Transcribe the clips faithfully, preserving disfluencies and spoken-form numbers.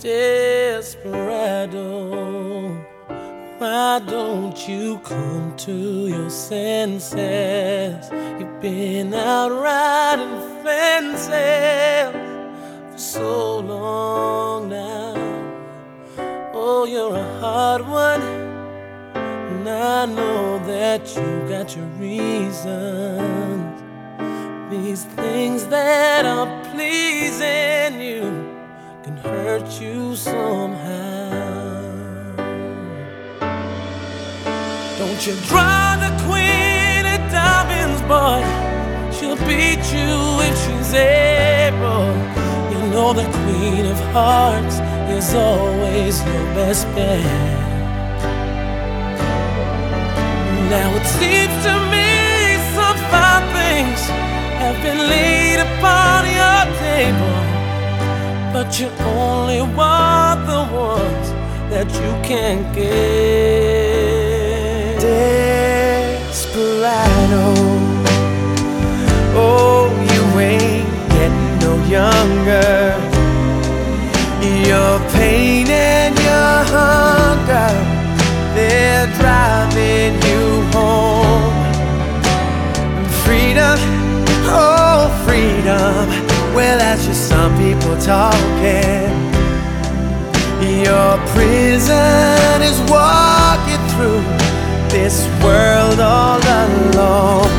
Desperado, why don't you come to your senses? You've been out riding fences for so long now. Oh, you're a hard one, and I know that you got your reasons. These things that are pleasing you can hurt you somehow. Don't you draw the queen of diamonds, boy. She'll beat you if she's able. You know the queen of hearts is always your best bet. Now it seems to me some fine things have been laid upon your table, but you only want the ones that you can't get. Desperado, oh, you ain't getting no younger. Your pain and your hunger, they're driving you home. Freedom, oh, freedom, well, that's just some people talking. Your prison is walking through this world all alone.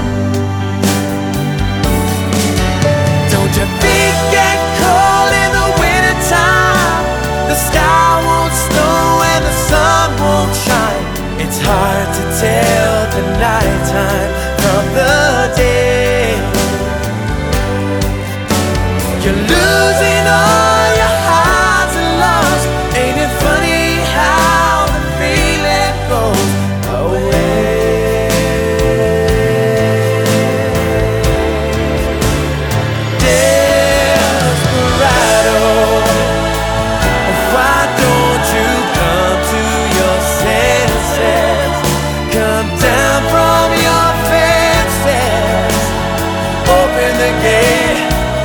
Don't you think get cold in the wintertime? The sky won't snow and the sun won't shine. It's hard to tell the nighttime from the day. You're losing all your highs and lows. Ain't it funny how the feeling goes away? Desperado, why don't you come to your senses? Come down from your fences. Open the gate.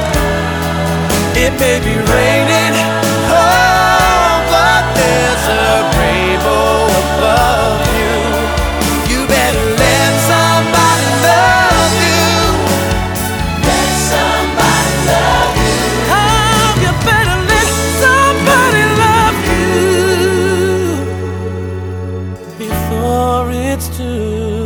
It may be raining, oh, but there's a rainbow above you. You better let somebody love you. Let somebody love you. Oh, you better let somebody love you Before it's too